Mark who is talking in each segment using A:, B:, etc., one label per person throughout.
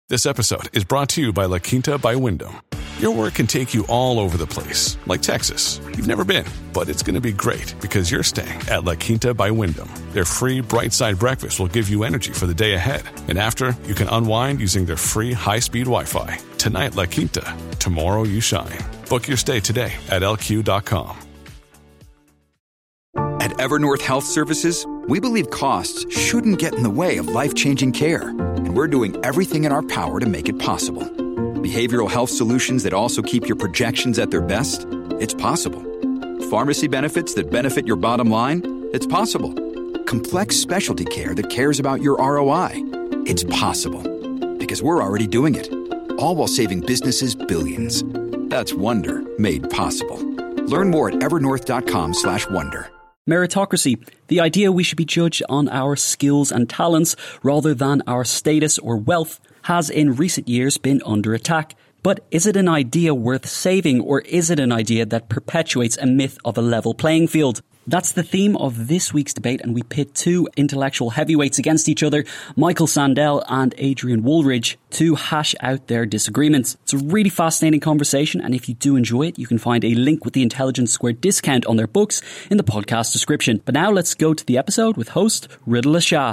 A: This episode is brought to you by La Quinta by Wyndham. Your work can take you all over the place, like Texas. You've never been, but it's going to be great because you're staying at La Quinta by Wyndham. Their free Bright Side breakfast will give you energy for the day ahead. And after, you can unwind using their free high-speed Wi-Fi. Tonight, La Quinta. Tomorrow, you shine. Book your stay today at LQ.com.
B: At Evernorth Health Services, we believe costs shouldn't get in the way of life-changing care. And we're doing everything in our power to make it possible. Behavioral health solutions that also keep your projections at their best? It's possible. Pharmacy benefits that benefit your bottom line? It's possible. Complex specialty care that cares about your ROI? It's possible. Because we're already doing it. All while saving businesses billions. That's Wonder made possible. Learn more at evernorth.com/wonder.
C: Meritocracy, the idea we should be judged on our skills and talents rather than our status or wealth, has in recent years been under attack. But is it an idea worth saving, or is it an idea that perpetuates a myth of a level playing field? That's the theme of this week's debate, and we pit two intellectual heavyweights against each other, Michael Sandel and Adrian Woolridge, to hash out their disagreements. It's a really fascinating conversation, and if you do enjoy it, you can find a link with the Intelligence Squared discount on their books in the podcast description. But now let's go to the episode with host Ridula Shah.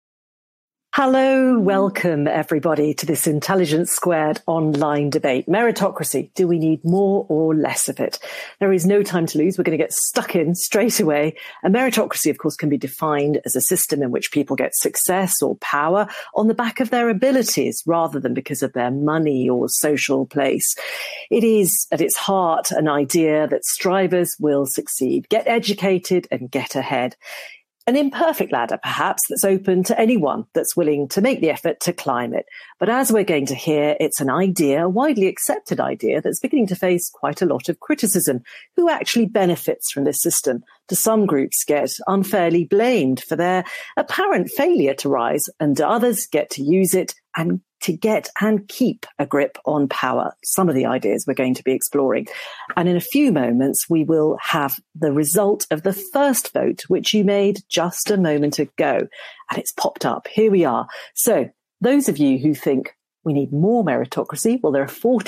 D: Hello, welcome everybody to this Intelligence Squared online debate. Meritocracy, do we need more or less of it? There is no time to lose. We're going to get stuck in straight away. And meritocracy, of course, can be defined as a system in which people get success or power on the back of their abilities rather than because of their money or social place. It is at its heart an idea that strivers will succeed, get educated and get ahead. An imperfect ladder, perhaps, that's open to anyone that's willing to make the effort to climb it. But as we're going to hear, it's an idea, a widely accepted idea, that's beginning to face quite a lot of criticism. Who actually benefits from this system? Do some groups get unfairly blamed for their apparent failure to rise, and do others get to use it and to get and keep a grip on power? Some of the ideas we're going to be exploring. And in a few moments, we will have the result of the first vote, which you made just a moment ago. And it's popped up. Here we are. So those of you who think we need more meritocracy, well, there are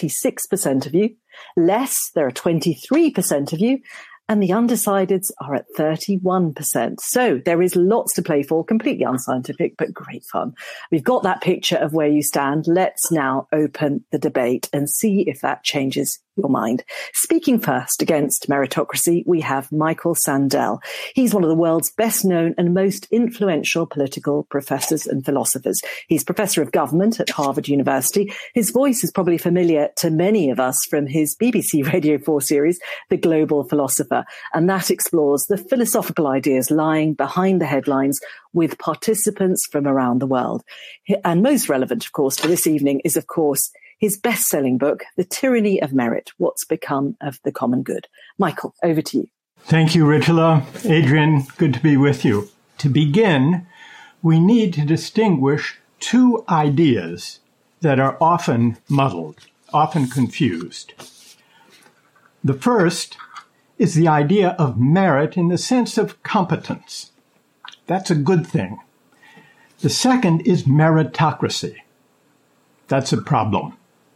D: 46% of you. Less, there are 23% of you. And the undecideds are at 31%. So there is lots to play for, completely unscientific, but great fun. We've got that picture of where you stand. Let's now open the debate and see if that changes your mind. Speaking first against meritocracy, we have Michael Sandel. He's one of the world's best known and most influential political professors and philosophers. He's professor of government at Harvard University. His voice is probably familiar to many of us from his BBC Radio 4 series, The Global Philosopher. And that explores the philosophical ideas lying behind the headlines with participants from around the world. And most relevant, of course, for this evening is, of course, his best-selling book, The Tyranny of Merit, What's Become of the Common Good. Michael, over to you.
E: Thank you, Ritula. Adrian, good to be with you. To begin, we need to distinguish two ideas that are often muddled, often confused. The first is the idea of merit in the sense of competence. That's a good thing. The second is meritocracy. That's a problem.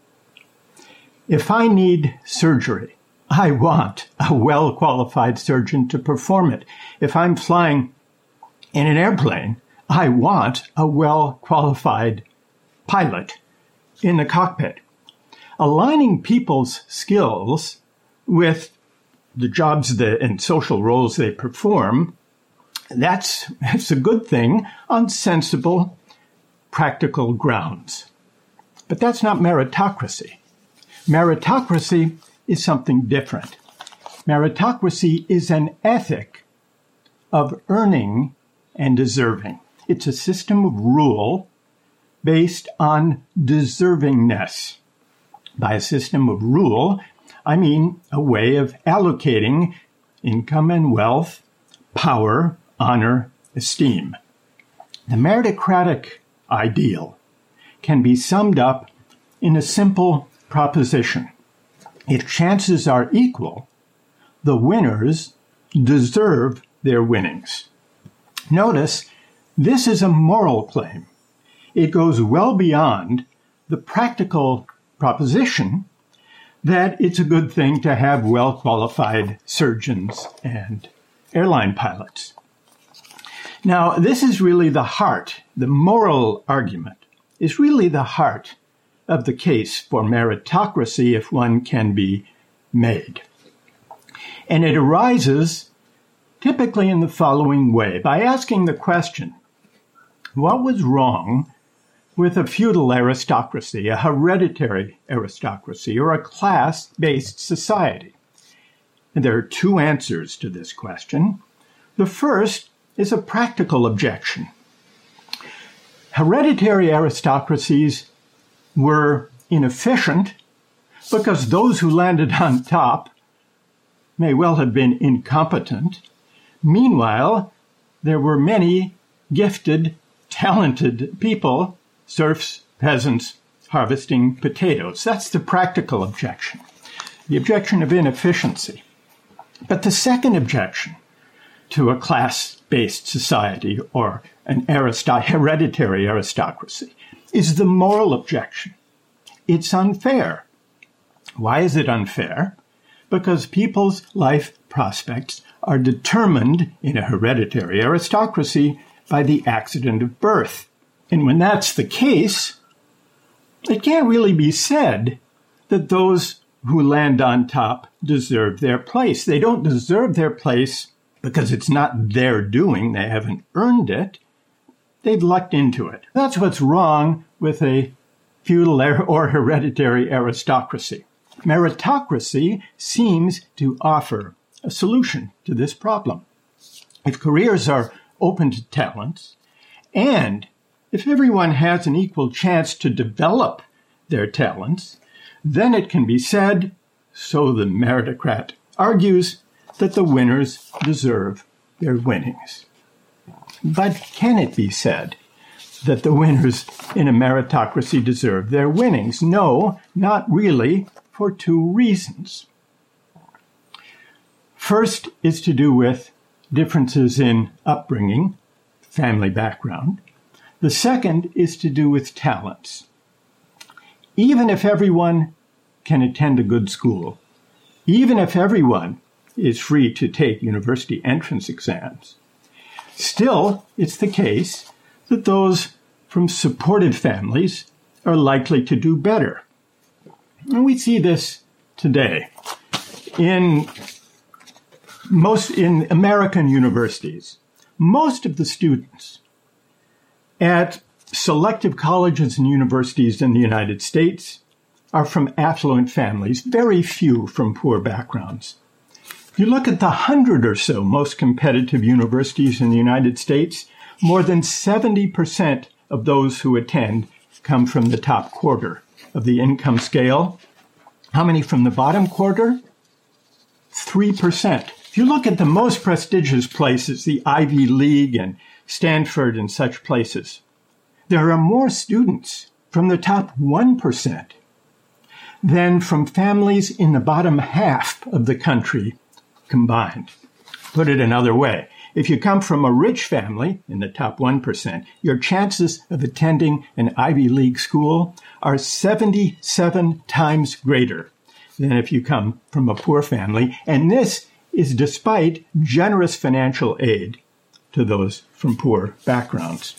E: If I need surgery, I want a well-qualified surgeon to perform it. If I'm flying in an airplane, I want a well-qualified pilot in the cockpit. Aligning people's skills with the jobs and social roles they perform, that's a good thing on sensible, practical grounds. But that's not meritocracy. Meritocracy is something different. Meritocracy is an ethic of earning and deserving. It's a system of rule based on deservingness. By a system of rule, I mean a way of allocating income and wealth, power, honor, esteem. The meritocratic ideal can be summed up in a simple proposition. If chances are equal, the winners deserve their winnings. Notice, this is a moral claim. It goes well beyond the practical proposition that it's a good thing to have well-qualified surgeons and airline pilots. Now, this is really the heart, the moral argument is really the heart of the case for meritocracy if one can be made. And it arises typically in the following way, by asking the question, what was wrong with a feudal aristocracy, a hereditary aristocracy, or a class-based society? And there are two answers to this question. The first is a practical objection. Hereditary aristocracies were inefficient because those who landed on top may well have been incompetent. Meanwhile, there were many gifted, talented people, serfs, peasants, harvesting potatoes. That's the practical objection, the objection of inefficiency. But the second objection to a class-based society or an hereditary aristocracy is the moral objection. It's unfair. Why is it unfair? Because people's life prospects are determined in a hereditary aristocracy by the accident of birth. And when that's the case, it can't really be said that those who land on top deserve their place. They don't deserve their place because it's not their doing. They haven't earned it. They've lucked into it. That's what's wrong with a feudal or hereditary aristocracy. Meritocracy seems to offer a solution to this problem. If careers are open to talents, and if everyone has an equal chance to develop their talents, then it can be said, so the meritocrat argues, that the winners deserve their winnings. But can it be said that the winners in a meritocracy deserve their winnings? No, not really, for two reasons. First is to do with differences in upbringing, family background. The second is to do with talents. Even if everyone can attend a good school, even if everyone is free to take university entrance exams, still it's the case that those from supportive families are likely to do better. And we see this today in American universities. Most of the students at selective colleges and universities in the United States are from affluent families, very few from poor backgrounds. If you look at the 100 or so most competitive universities in the United States, more than 70% of those who attend come from the top quarter of the income scale. How many from the bottom quarter? 3%. If you look at the most prestigious places, the Ivy League and Stanford and such places, there are more students from the top 1% than from families in the bottom half of the country combined. Put it another way, if you come from a rich family in the top 1%, your chances of attending an Ivy League school are 77 times greater than if you come from a poor family. And this is despite generous financial aid to those from poor backgrounds.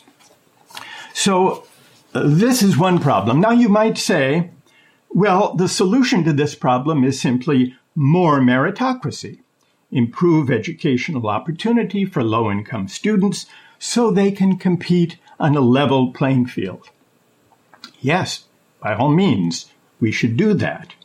E: So this is one problem. Now you might say, well, the solution to this problem is simply more meritocracy. Improve educational opportunity for low-income students so they can compete on a level playing field. Yes, by all means, we should do that.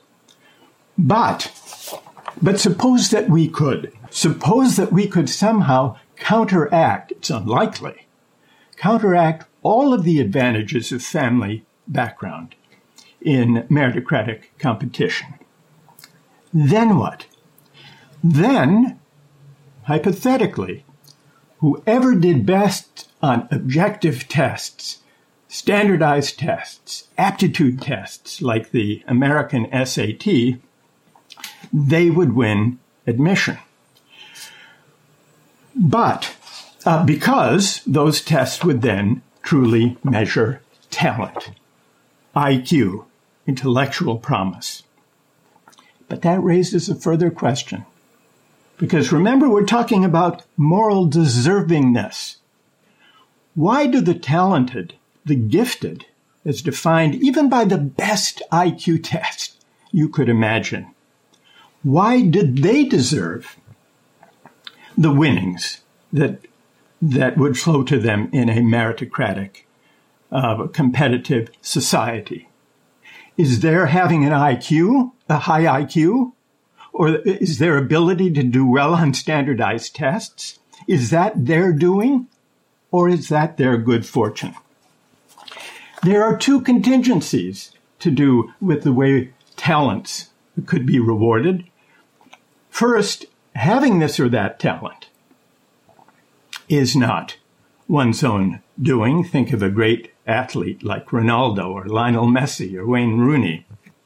E: But suppose that we could. Suppose that we could somehow counteract, it's unlikely, counteract all of the advantages of family background in meritocratic competition. Then what? Then, hypothetically, whoever did best on objective tests, standardized tests, aptitude tests like the American SAT, they would win admission. But because those tests would then truly measure talent. IQ, intellectual promise. But that raises a further question. Because remember, we're talking about moral deservingness. Why do the talented, the gifted, as defined even by the best IQ test you could imagine, why did they deserve the winnings that would flow to them in a meritocratic, competitive society? Is their having an IQ, a high IQ? Or is their ability to do well on standardized tests? Is that their doing? Or is that their good fortune? There are two contingencies to do with the way talents could be rewarded. First, having this or that talent is not one's own doing. Think of a great athlete like Ronaldo or Lionel Messi or Wayne Rooney.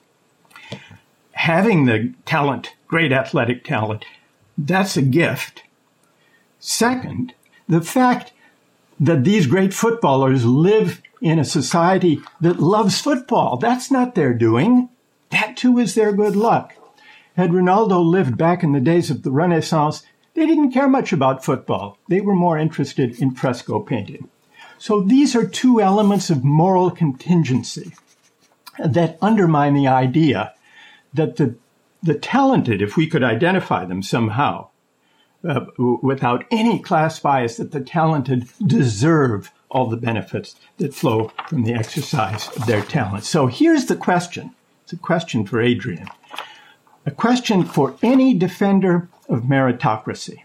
E: Having the talent, great athletic talent, that's a gift. Second, the fact that these great footballers live in a society that loves football, that's not their doing. That too is their good luck. Had Ronaldo lived back in the days of the Renaissance, they didn't care much about football. They were more interested in fresco painting. So these are two elements of moral contingency that undermine the idea that the talented, if we could identify them somehow, without any class bias, that the talented deserve all the benefits that flow from the exercise of their talent. So here's the question. It's a question for Adrian. A question for any defender of meritocracy.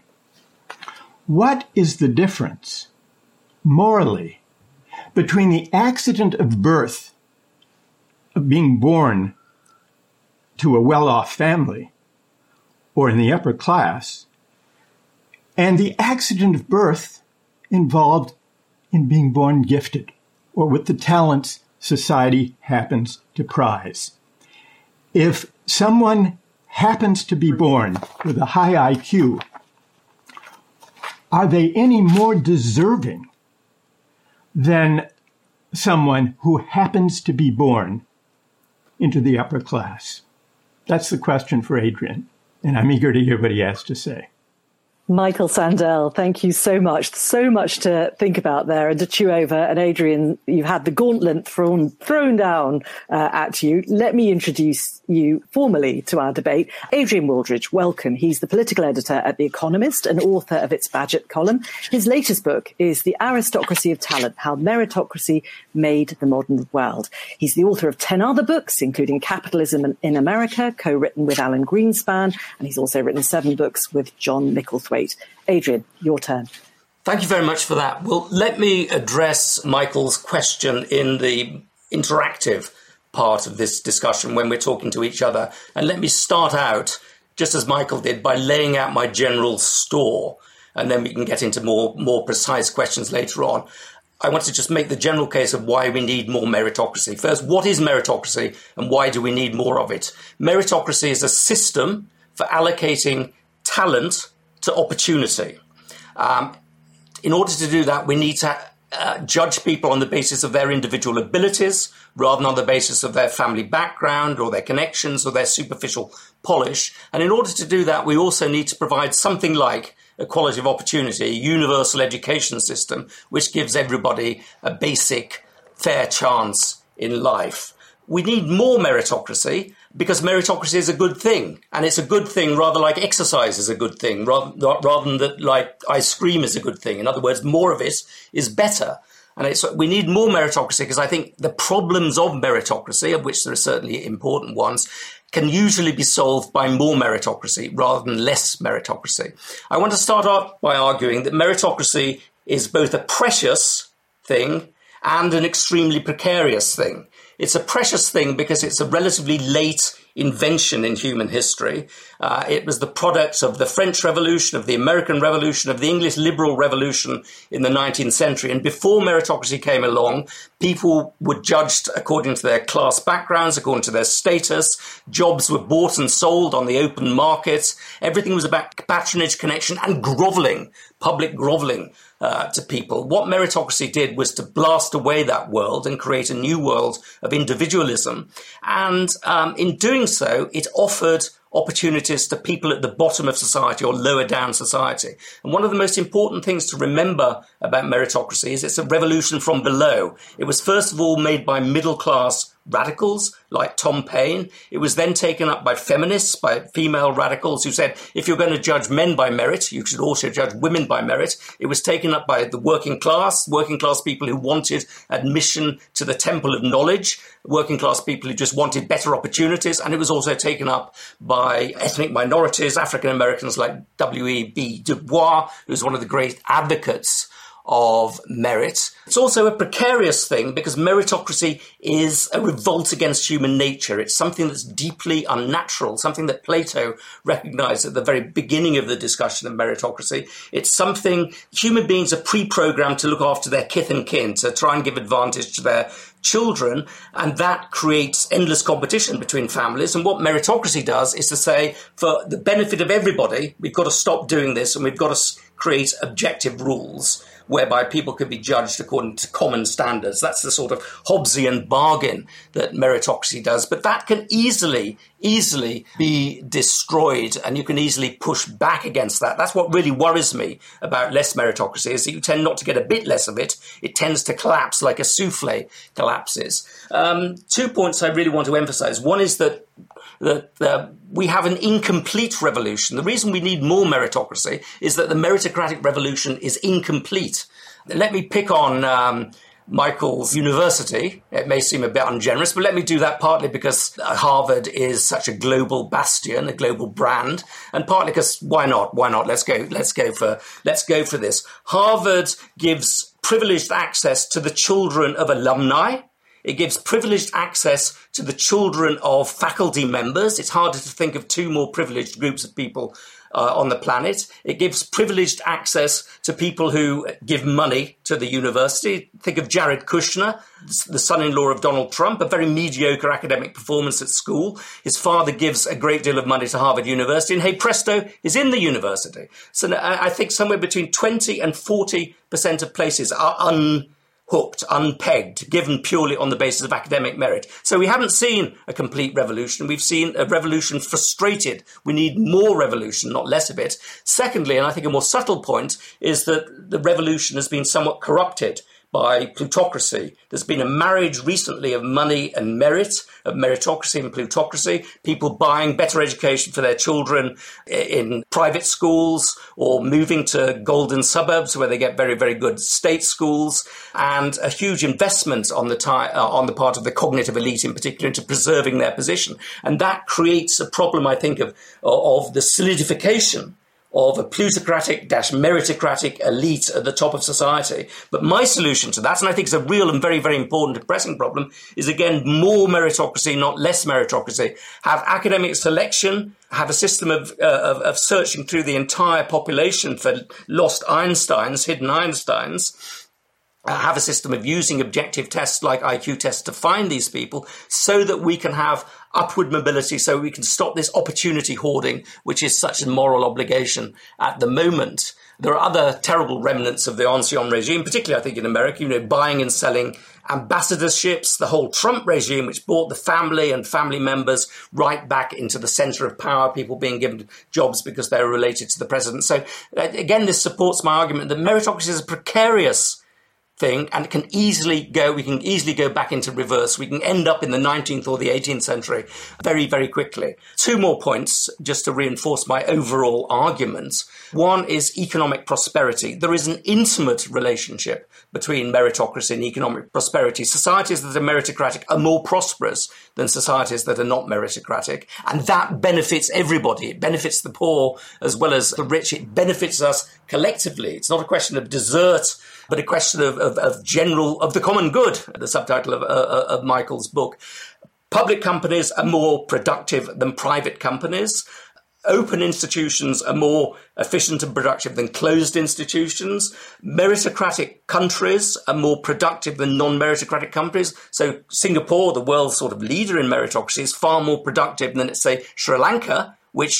E: What is the difference, morally, between the accident of birth, of being born to a well-off family or in the upper class, and the accident of birth involved in being born gifted or with the talents society happens to prize? If someone happens to be born with a high IQ, are they any more deserving than someone who happens to be born into the upper class? That's the question for Adrian, and I'm eager to hear what he has to say.
D: Michael Sandel, thank you so much. So much to think about there and to chew over. And Adrian, you've had the gauntlet thrown down at you. Let me introduce you formally to our debate. Adrian Wooldridge, welcome. He's the political editor at The Economist and author of its Badgett column. His latest book is The Aristocracy of Talent, How Meritocracy Made the Modern World. He's the author of 10 other books, including Capitalism in America, co-written with Alan Greenspan, and he's also written 7 books with John Micklethwaite. Adrian, your turn.
F: Thank you very much for that. Well, let me address Michael's question in the interactive part of this discussion when we're talking to each other. And let me start out, just as Michael did, by laying out my general store. And then we can get into more precise questions later on. I want to just make the general case of why we need more meritocracy. First, what is meritocracy and why do we need more of it? Meritocracy is a system for allocating talent to opportunity. In order to do that, we need to judge people on the basis of their individual abilities rather than on the basis of their family background or their connections or their superficial polish. And in order to do that, we also need to provide something like equality of opportunity, a universal education system, which gives everybody a basic, fair chance in life. We need more meritocracy because meritocracy is a good thing. And it's a good thing rather like exercise is a good thing, rather than that like ice cream is a good thing. In other words, more of it is better. And we need more meritocracy because I think the problems of meritocracy, of which there are certainly important ones, can usually be solved by more meritocracy rather than less meritocracy. I want to start off by arguing that meritocracy is both a precious thing and an extremely precarious thing. It's a precious thing because it's a relatively late invention in human history. It was the product of the French Revolution, of the American Revolution, of the English Liberal Revolution in the 19th century. And before meritocracy came along, people were judged according to their class backgrounds, according to their status. Jobs were bought and sold on the open market. Everything was about patronage, connection, and groveling, public groveling to people. What meritocracy did was to blast away that world and create a new world of individualism. And in doing so, it offered opportunities to people at the bottom of society or lower down society. And one of the most important things to remember about meritocracy is it's a revolution from below. It was first of all made by middle class radicals like Tom Paine. It was then taken up by feminists, by female radicals who said, if you're going to judge men by merit, you should also judge women by merit. It was taken up by the working class people who wanted admission to the temple of knowledge, working class people who just wanted better opportunities. And it was also taken up by ethnic minorities, African Americans like W.E.B. Du Bois, who's one of the great advocates of merit. It's also a precarious thing because meritocracy is a revolt against human nature. It's something that's deeply unnatural, something that Plato recognized at the very beginning of the discussion of meritocracy. It's something human beings are pre-programmed to look after their kith and kin, to try and give advantage to their children, and that creates endless competition between families. And what meritocracy does is to say, for the benefit of everybody, we've got to stop doing this and we've got to create objective rules whereby people can be judged according to common standards. That's the sort of Hobbesian bargain that meritocracy does. But that can easily be destroyed, and you can easily push back against that. That's what really worries me about less meritocracy, is that you tend not to get a bit less of it. It tends to collapse like a souffle collapses. 2 points I really want to emphasize. One is that we have an incomplete revolution. The reason we need more meritocracy is that the meritocratic revolution is incomplete. Let me pick on Michael's university. It may seem a bit ungenerous, but let me do that partly because Harvard is such a global bastion, a global brand, and partly because why not? Let's go for this. Harvard gives privileged access to the children of alumni. It gives privileged access to the children of faculty members. It's harder to think of two more privileged groups of people on the planet. It gives privileged access to people who give money to the university. Think of Jared Kushner, the son-in-law of Donald Trump, a very mediocre academic performance at school. His father gives a great deal of money to Harvard University, and hey presto, is in the university. So I think somewhere between 20 and 40% of places are unhooked, unpegged, given purely on the basis of academic merit. So we haven't seen a complete revolution. We've seen a revolution frustrated. We need more revolution, not less of it. Secondly, and I think a more subtle point, is that the revolution has been somewhat corrupted by plutocracy. There's been a marriage recently of money and merit, of meritocracy and plutocracy, people buying better education for their children in private schools or moving to golden suburbs where they get very, very good state schools, and a huge investment on the part of the cognitive elite in particular into preserving their position. And that creates a problem, I think, of the solidification of a plutocratic-meritocratic elite at the top of society. But my solution to that, and I think it's a real and very, very important and pressing problem, is again more meritocracy, not less meritocracy. Have academic selection, have a system of searching through the entire population for lost Einsteins, hidden Einsteins. Have a system of using objective tests like IQ tests to find these people so that we can have upward mobility, so we can stop this opportunity hoarding, which is such a moral obligation at the moment. There are other terrible remnants of the ancien regime, particularly I think in America, buying and selling ambassadorships, the whole Trump regime, which brought the family and family members right back into the center of power, people being given jobs because they were related to the president. So again, this supports my argument that meritocracy is a precarious thing, and we can easily go back into reverse. We can end up in the 19th or the 18th century very, very quickly. 2 more points just to reinforce my overall argument. One is economic prosperity. There is an intimate relationship between meritocracy and economic prosperity. Societies that are meritocratic are more prosperous than societies that are not meritocratic, and that benefits everybody. It benefits the poor as well as the rich. It benefits us collectively. It's not a question of desert, but a question of the common good, the subtitle of Michael's book. Public companies are more productive than private companies. Open institutions are more efficient and productive than closed institutions. Meritocratic countries are more productive than non-meritocratic countries. So Singapore, the world's sort of leader in meritocracy, is far more productive than, let's say, Sri Lanka, which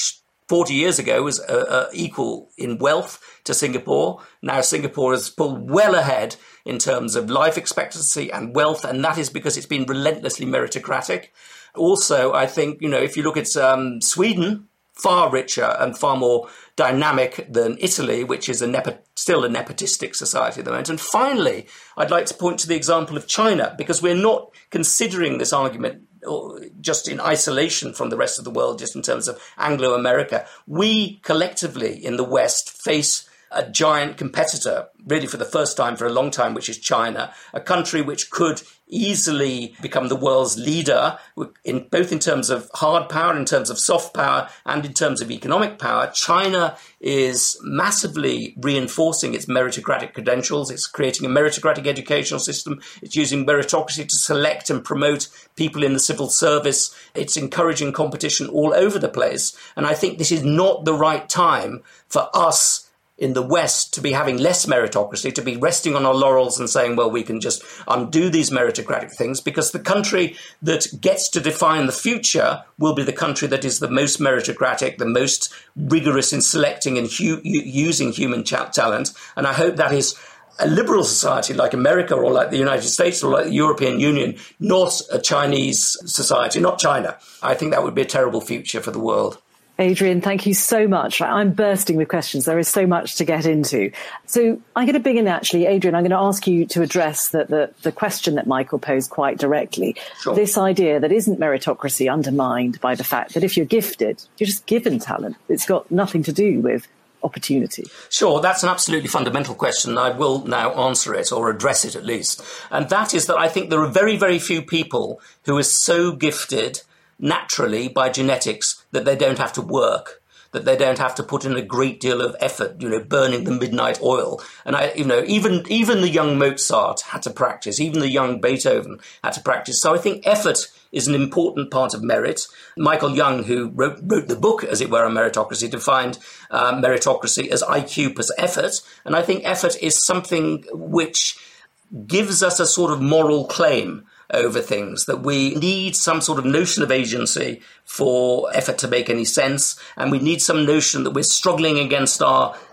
F: 40 years ago was equal in wealth to Singapore. Now Singapore has pulled well ahead in terms of life expectancy and wealth, and that is because it's been relentlessly meritocratic. Also, I think, if you look at Sweden, far richer and far more dynamic than Italy, which is still a nepotistic society at the moment. And finally, I'd like to point to the example of China, because we're not considering this argument just in isolation from the rest of the world, just in terms of Anglo-America. We collectively in the West face a giant competitor, really for the first time for a long time, which is China, a country which could easily become the world's leader, both in terms of hard power, in terms of soft power, and in terms of economic power. China is massively reinforcing its meritocratic credentials. It's creating a meritocratic educational system. It's using meritocracy to select and promote people in the civil service. It's encouraging competition all over the place. And I think this is not the right time for us in the West to be having less meritocracy, to be resting on our laurels and saying, well, we can just undo these meritocratic things, because the country that gets to define the future will be the country that is the most meritocratic, the most rigorous in selecting and using human talent. And I hope that is a liberal society like America or like the United States or like the European Union, not a Chinese society, not China. I think that would be a terrible future for the world.
D: Adrian, thank you so much. I'm bursting with questions. There is so much to get into. So I'm going to begin, actually, Adrian, I'm going to ask you to address the question that Michael posed quite directly.
F: Sure.
D: This idea that isn't meritocracy undermined by the fact that if you're gifted, you're just given talent. It's got nothing to do with opportunity.
F: Sure, that's an absolutely fundamental question. I will now answer it, or address it at least. And that is that I think there are very, very few people who are so gifted naturally by genetics that they don't have to work, that they don't have to put in a great deal of effort, burning the midnight oil. And even the young Mozart had to practice, even the young Beethoven had to practice. So I think effort is an important part of merit. Michael Young, who wrote the book, as it were, on meritocracy, defined meritocracy as IQ plus effort. And I think effort is something which gives us a sort of moral claim over things, that we need some sort of notion of agency for effort to make any sense, and we need some notion that we're struggling against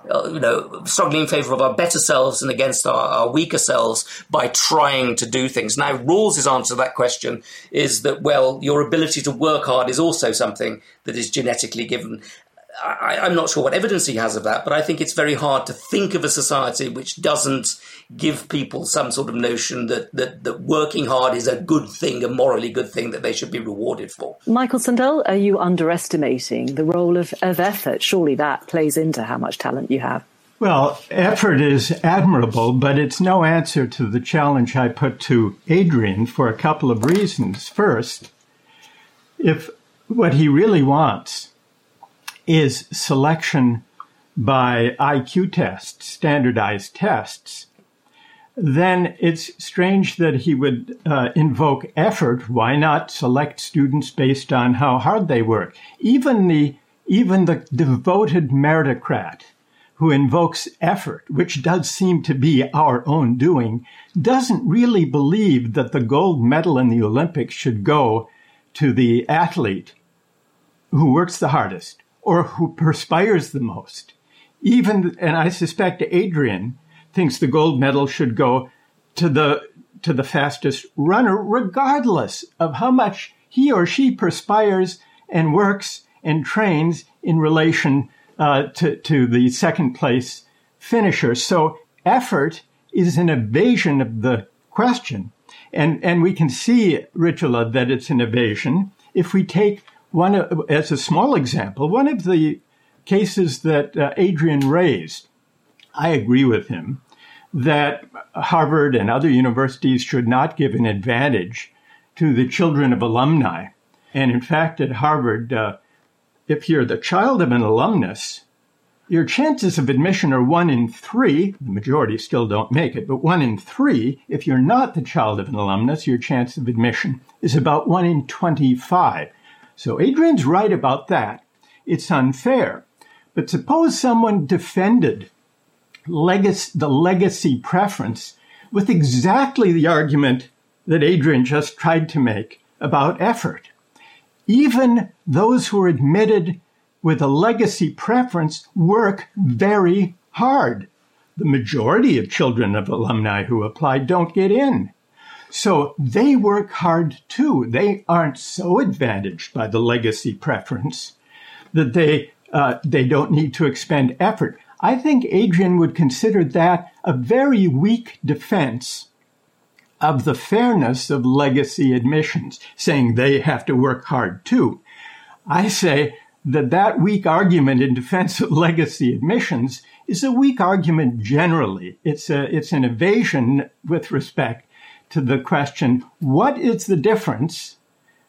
F: struggling in favor of our better selves and against our weaker selves by trying to do things. Now, Rawls's answer to that question is that, well, your ability to work hard is also something that is genetically given. I'm not sure what evidence he has of that, but I think it's very hard to think of a society which doesn't give people some sort of notion that working hard is a good thing, a morally good thing that they should be rewarded for.
D: Michael Sandel, are you underestimating the role of effort? Surely that plays into how much talent you have.
E: Well, effort is admirable, but it's no answer to the challenge I put to Adrian for a couple of reasons. First, if what he really wants is selection by IQ tests, standardized tests, then it's strange that he would invoke effort. Why not select students based on how hard they work? Even the devoted meritocrat who invokes effort, which does seem to be our own doing, doesn't really believe that the gold medal in the Olympics should go to the athlete who works the hardest or who perspires the most. And I suspect Adrian thinks the gold medal should go to the fastest runner, regardless of how much he or she perspires and works and trains in relation to the second place finisher. So effort is an evasion of the question. And we can see, Ritula, that it's an evasion. If we take as a small example, one of the cases that Adrian raised, I agree with him, that Harvard and other universities should not give an advantage to the children of alumni. And in fact, at Harvard, if you're the child of an alumnus, your chances of admission are 1 in 3. The majority still don't make it, but 1 in 3. If you're not the child of an alumnus, your chance of admission is about 1 in 25. So Adrian's right about that. It's unfair. But suppose someone defended the legacy preference with exactly the argument that Adrian just tried to make about effort. Even those who are admitted with a legacy preference work very hard. The majority of children of alumni who apply don't get in. So they work hard too. They aren't so advantaged by the legacy preference that they don't need to expend effort. I think Adrian would consider that a very weak defense of the fairness of legacy admissions, saying they have to work hard too. I say that weak argument in defense of legacy admissions is a weak argument generally. It's an evasion with respect to the question, what is the difference?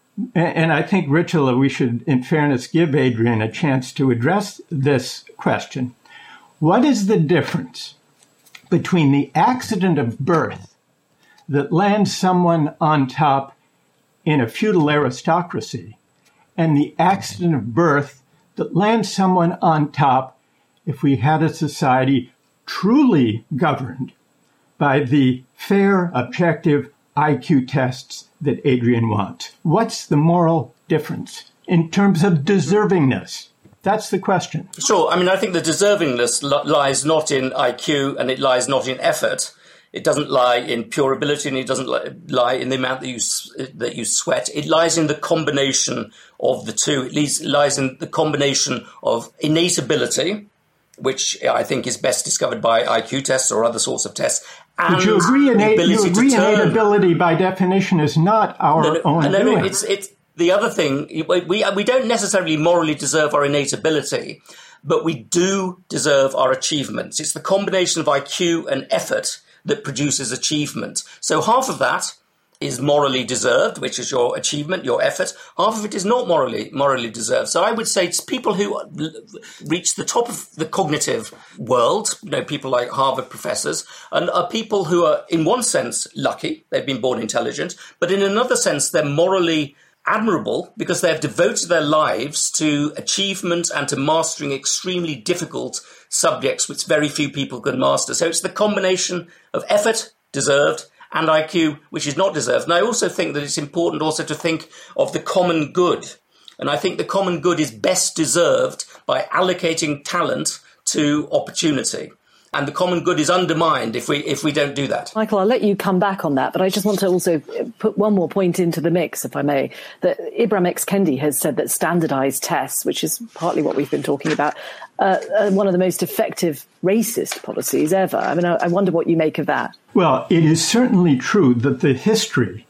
E: And I think, Richela, we should, in fairness, give Adrian a chance to address this question. What is the difference between the accident of birth that lands someone on top in a feudal aristocracy and the accident of birth that lands someone on top if we had a society truly governed by the fair, objective IQ tests that Adrian wants? What's the moral difference in terms of deservingness? That's the question.
F: Sure. I mean, I think the deservingness lies not in IQ and it lies not in effort. It doesn't lie in pure ability and it doesn't lie in the amount that you sweat. It lies in the combination of the two. It lies in the combination of innate ability, which I think is best discovered by IQ tests or other sorts of tests. And
E: but you agree innate ability by definition is not our own doing.
F: It's the other thing. We don't necessarily morally deserve our innate ability, but we do deserve our achievements. It's the combination of IQ and effort that produces achievement. So half of that is morally deserved, which is your achievement, your effort. Half of it is not morally deserved. So I would say it's people who reach the top of the cognitive world, people like Harvard professors, and are people who are, in one sense, lucky. They've been born intelligent. But in another sense, they're morally admirable because they have devoted their lives to achievement and to mastering extremely difficult subjects which very few people can master. So it's the combination of effort, deserved, and IQ, which is not deserved. And I also think that it's important also to think of the common good. And I think the common good is best deserved by allocating talent to opportunity. And the common good is undermined if we don't do that.
D: Michael, I'll let you come back on that, but I just want to also put one more point into the mix, if I may, that Ibram X. Kendi has said that standardized tests, which is partly what we've been talking about, are one of the most effective racist policies ever. I mean, I wonder what you make of that.
E: Well, it is certainly true that the history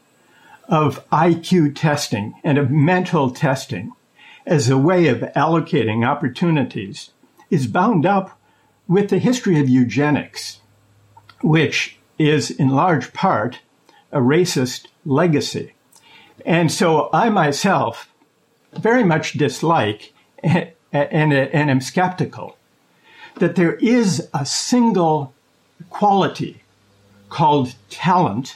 E: of IQ testing and of mental testing as a way of allocating opportunities is bound up with the history of eugenics, which is in large part a racist legacy. And so I myself very much dislike and am skeptical that there is a single quality called talent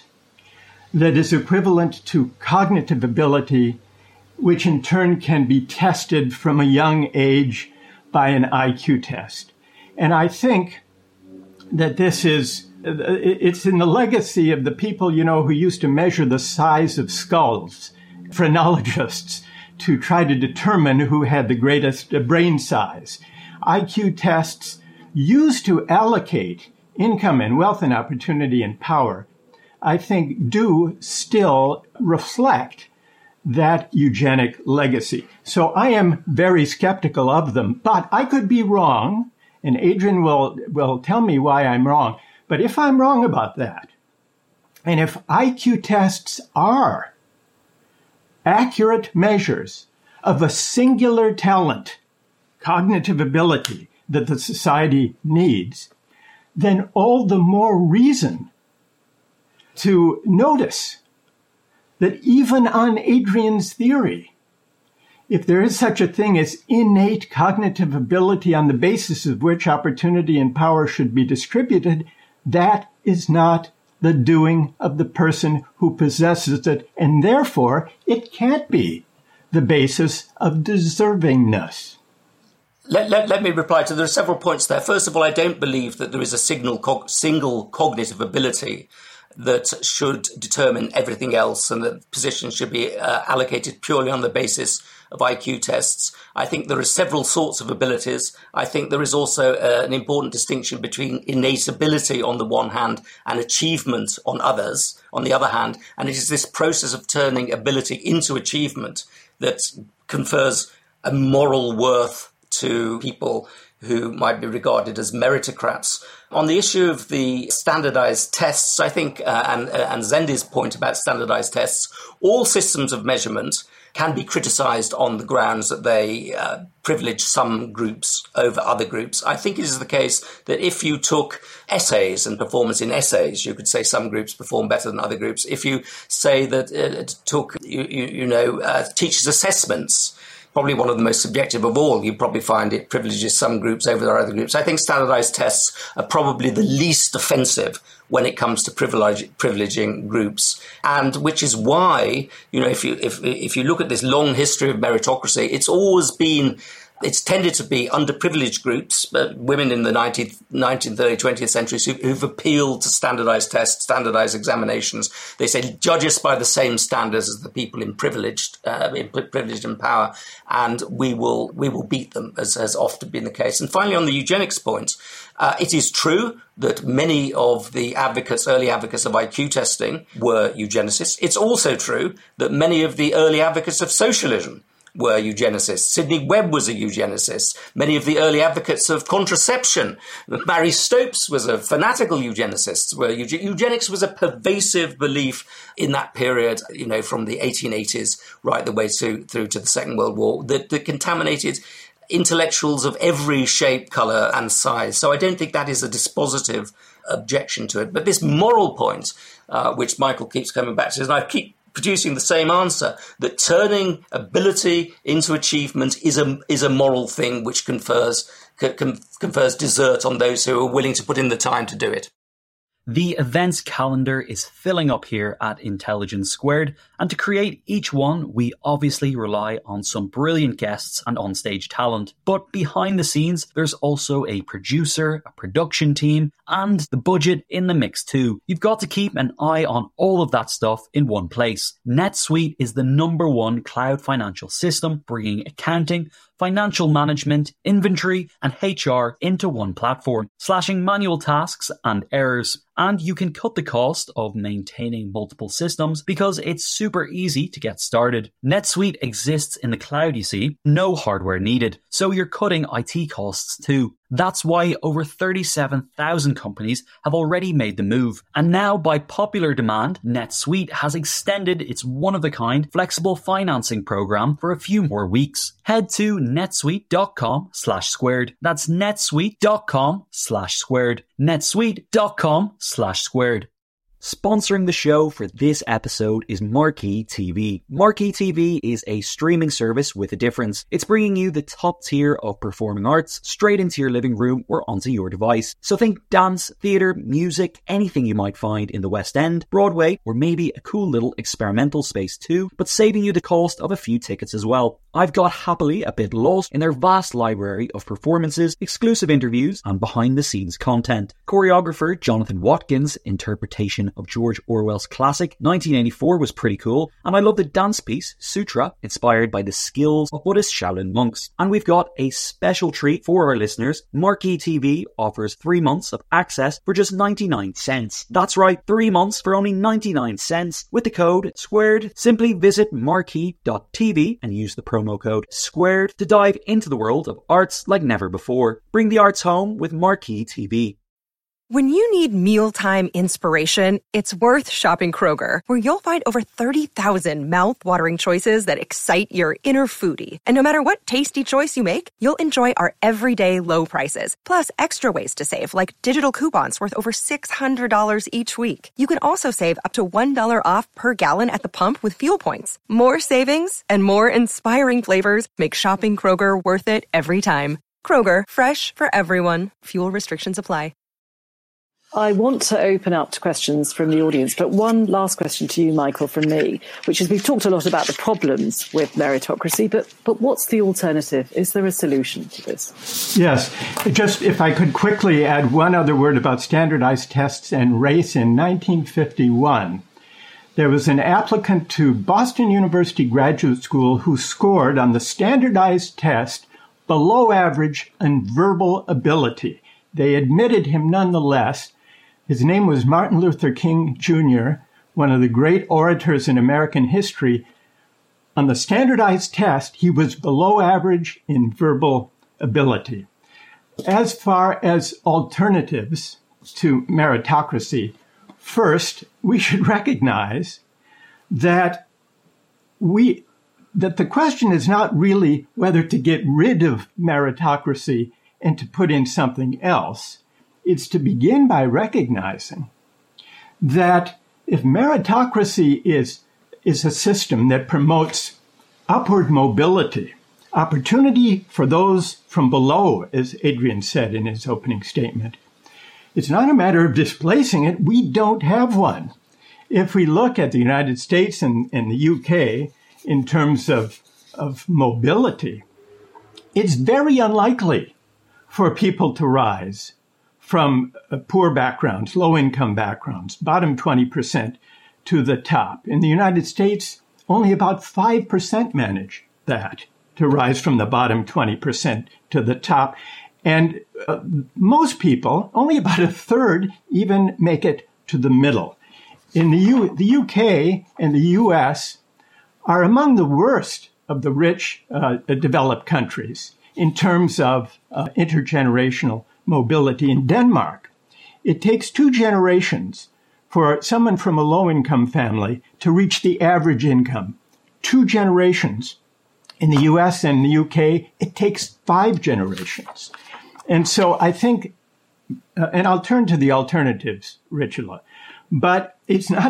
E: that is equivalent to cognitive ability, which in turn can be tested from a young age by an IQ test. And I think that it's in the legacy of the people, who used to measure the size of skulls, phrenologists, to try to determine who had the greatest brain size. IQ tests used to allocate income and wealth and opportunity and power, I think, do still reflect that eugenic legacy. So I am very skeptical of them, but I could be wrong. And Adrian will tell me why I'm wrong. But if I'm wrong about that, and if IQ tests are accurate measures of a singular talent, cognitive ability that the society needs, then all the more reason to notice that even on Adrian's theory, if there is such a thing as innate cognitive ability on the basis of which opportunity and power should be distributed, that is not the doing of the person who possesses it, and therefore it can't be the basis of deservingness.
F: Let me reply to there are several points there. First of all, I don't believe that there is a single cognitive ability that should determine everything else, and that positions should be allocated purely on the basis of IQ tests. I think there are several sorts of abilities. I think there is also an important distinction between innate ability on the one hand and achievement on the other hand. And it is this process of turning ability into achievement that confers a moral worth to people who might be regarded as meritocrats. On the issue of the standardized tests, I think, and Zendi's point about standardized tests, all systems of measurement can be criticized on the grounds that they privilege some groups over other groups. I think it is the case that if you took essays and performance in essays, you could say some groups perform better than other groups. If you say that took teachers' assessments, probably one of the most subjective of all, you probably find it privileges some groups over their other groups. I think standardized tests are probably the least offensive when it comes to privileging groups, and which is why, if you look at this long history of meritocracy, it's tended to be underprivileged groups, women in the 19th, early 20th centuries who've appealed to standardized tests, standardized examinations. They say, judge us by the same standards as the people in privilege and power, and we will beat them, as has often been the case. And finally, on the eugenics point, it is true that many of the early advocates of IQ testing were eugenicists. It's also true that many of the early advocates of socialism were eugenicists. Sidney Webb was a eugenicist. Many of the early advocates of contraception, Mary Stopes was a fanatical eugenicist. Eugenics was a pervasive belief in that period, from the 1880s right the way through to the Second World War, that contaminated intellectuals of every shape, colour and size. So I don't think that is a dispositive objection to it. But this moral point, which Michael keeps coming back to, and I keep producing the same answer, that turning ability into achievement is a moral thing which confers desert on those who are willing to put in the time to do it.
C: The events calendar is filling up here at Intelligence Squared, and to create each one, we obviously rely on some brilliant guests and onstage talent. But behind the scenes, there's also a producer, a production team, and the budget in the mix too. You've got to keep an eye on all of that stuff in one place. NetSuite is the #1 cloud financial system, bringing accounting, financial management, inventory, and HR into one platform, slashing manual tasks and errors. And you can cut the cost of maintaining multiple systems because it's super easy to get started. NetSuite exists in the cloud, you see, no hardware needed. So you're cutting IT costs too. That's why over 37,000 companies have already made the move. And now, by popular demand, NetSuite has extended its one-of-a-kind flexible financing program for a few more weeks. Head to netsuite.com/squared. That's netsuite.com/squared. netsuite.com/squared. Sponsoring the show for this episode is Marquee TV. Marquee TV is a streaming service with a difference. It's bringing you the top tier of performing arts straight into your living room or onto your device. So think dance, theatre, music, anything you might find in the West End, Broadway, or maybe a cool little experimental space too, but saving you the cost of a few tickets as well. I've got happily a bit lost in their vast library of performances, exclusive interviews, and behind-the-scenes content. Choreographer Jonathan Watkins' interpretation of George Orwell's classic 1984 was pretty cool, and I love the dance piece Sutra, inspired by the skills of Buddhist Shaolin monks. And we've got a special treat for our listeners. Marquee TV offers 3 months of access for just 99 cents. That's right, 3 months for only 99 cents. With the code SQUARED, simply visit marquee.tv and use the promo code SQUARED to dive into the world of arts like never before. Bring the arts home with Marquee TV.
G: When you need mealtime inspiration, it's worth shopping Kroger, where you'll find over 30,000 mouth-watering choices that excite your inner foodie. And no matter what tasty choice you make, you'll enjoy our everyday low prices, plus extra ways to save, like digital coupons worth over $600 each week. You can also save up to $1 off per gallon at the pump with fuel points. More savings and more inspiring flavors make shopping Kroger worth it every time. Kroger, fresh for everyone. Fuel restrictions apply.
D: I want to open up to questions from the audience, but one last question to you, Michael, from me, which is we've talked a lot about the problems with meritocracy, but what's the alternative? Is there a solution to this?
E: Yes. Just if I could quickly add one other word about standardized tests and race. In 1951, there was an applicant to Boston University Graduate School who scored on the standardized test below average in verbal ability. They admitted him nonetheless. His name was Martin Luther King Jr., one of the great orators in American history. On the standardized test, he was below average in verbal ability. As far as alternatives to meritocracy, first, we should recognize that the question is not really whether to get rid of meritocracy and to put in something else. It's to begin by recognizing that if meritocracy is a system that promotes upward mobility, opportunity for those from below, as Adrian said in his opening statement, it's not a matter of displacing it. We don't have one. If we look at the United States and the UK in terms of mobility, it's very unlikely for people to rise from poor backgrounds, low-income backgrounds, bottom 20% to the top. In the United States, only about 5% manage that, to rise from the bottom 20% to the top. And most people, only about a third, even make it to the middle. In the UK and the US are among the worst of the rich developed countries in terms of intergenerational mobility. In Denmark, it takes 2 generations for someone from a low-income family to reach the average income. 2 generations. In the US and the UK, it takes 5 generations. And so I think, and I'll turn to the alternatives, Richula, but it's not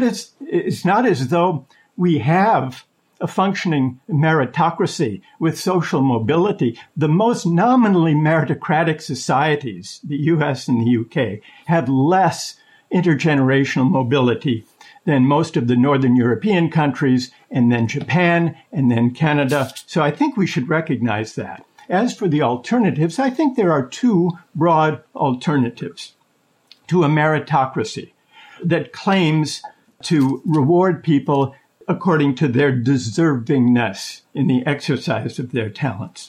E: as though we have a functioning meritocracy with social mobility. The most nominally meritocratic societies, the US and the UK, have less intergenerational mobility than most of the Northern European countries, and then Japan, and then Canada. So I think we should recognize that. As for the alternatives, I think there are 2 broad alternatives to a meritocracy that claims to reward people according to their deservingness in the exercise of their talents.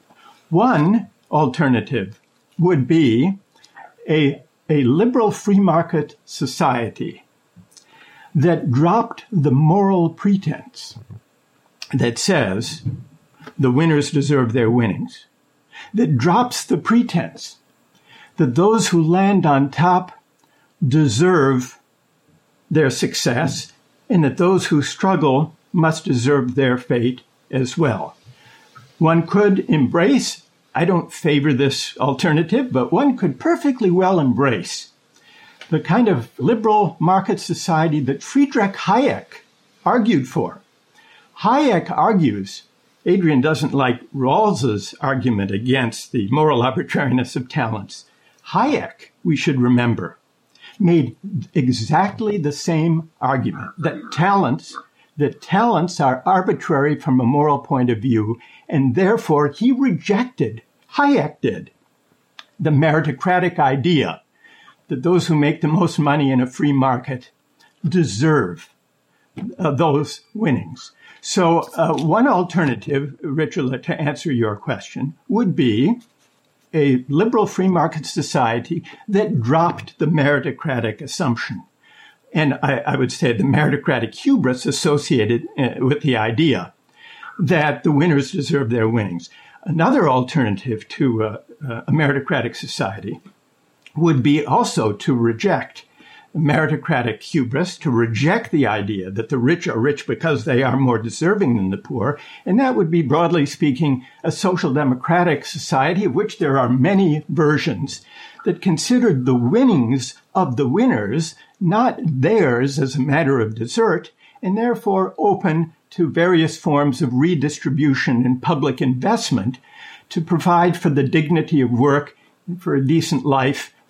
E: One alternative would be a liberal free market society that dropped the moral pretense that says the winners deserve their winnings, that drops the pretense that those who land on top deserve their success, and that those who struggle must deserve their fate as well. One could embrace, I don't favor this alternative, but one could perfectly well embrace the kind of liberal market society that Friedrich Hayek argued for. Hayek argues, Adrian doesn't like Rawls's argument against the moral arbitrariness of talents. Hayek, we should remember, made exactly the same argument, that talents are arbitrary from a moral point of view, and therefore he rejected, Hayek did, the meritocratic idea that those who make the most money in a free market deserve those winnings. So one alternative, Richard, to answer your question, would be a liberal free market society that dropped the meritocratic assumption. And I would say the meritocratic hubris associated with the idea that the winners deserve their winnings. Another alternative to a meritocratic society would be also to reject meritocratic hubris, to reject the idea that the rich are rich because they are more deserving than the poor. And that would be, broadly speaking, a social democratic society of which there are many versions that considered the winnings of the winners not theirs as a matter of desert, and therefore open to various forms of redistribution and public investment to provide for the dignity of work, for a decent life,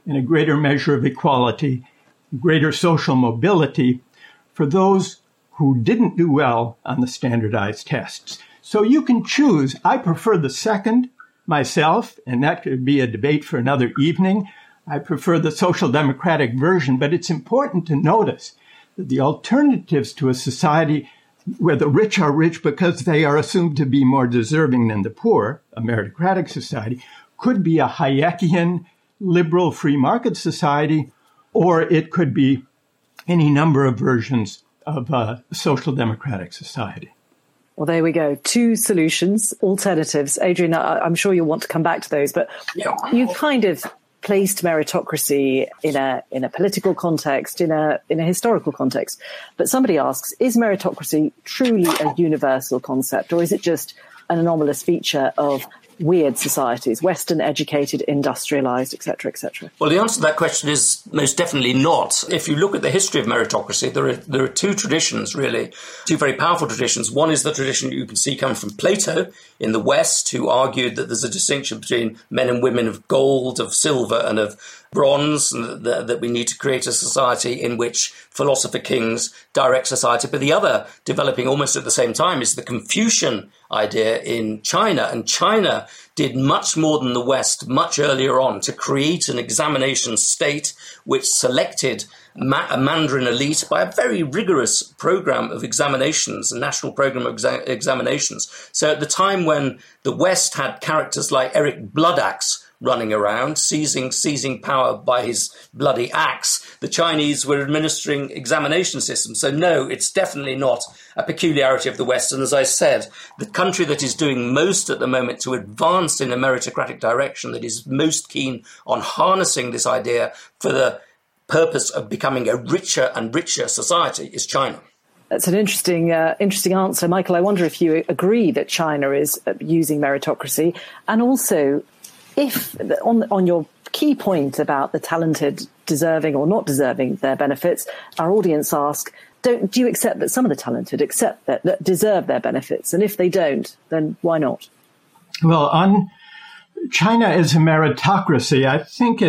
E: and a greater measure of equality, greater social mobility for those who didn't do well on the standardized tests. So you can choose. I prefer the second myself, and that could be a debate for another evening. I prefer the social democratic version, but it's important to notice that the alternatives to a society where the rich are rich because they are assumed to be more deserving than the poor, a meritocratic society, could be a Hayekian liberal free market society, or it could be any number of versions of a social democratic society.
D: Well, there we go. Two solutions, alternatives. Adrian, I'm sure you'll want to come back to those, but you kind of placed meritocracy in a political context, in a historical context. But somebody asks, is meritocracy truly a universal concept, or is it just an anomalous feature of weird societies, Western educated, industrialized, et cetera, et cetera?
F: Well, the answer to that question is most definitely not. If you look at the history of meritocracy, there are two traditions, really, two very powerful traditions. One is the tradition you can see coming from Plato in the West, who argued that there's a distinction between men and women of gold, of silver, and of bronze, and that we need to create a society in which philosopher kings direct society. But the other, developing almost at the same time, is the Confucian idea in China. And China did much more than the West much earlier on to create an examination state which selected a Mandarin elite by a very rigorous program of examinations, a national program of examinations. So at the time when the West had characters like Eric Bloodaxe running around, seizing power by his bloody axe, the Chinese were administering examination systems. So no, it's definitely not a peculiarity of the West. And as I said, the country that is doing most at the moment to advance in a meritocratic direction, that is most keen on harnessing this idea for the purpose of becoming a richer and richer society, is China.
D: That's an interesting answer. Michael, I wonder if you agree that China is using meritocracy, and also if on your key point about the talented deserving or not deserving their benefits, our audience ask, do you accept that some of the talented that deserve their benefits? And if they don't, then why not?
E: Well, on China as a meritocracy, I think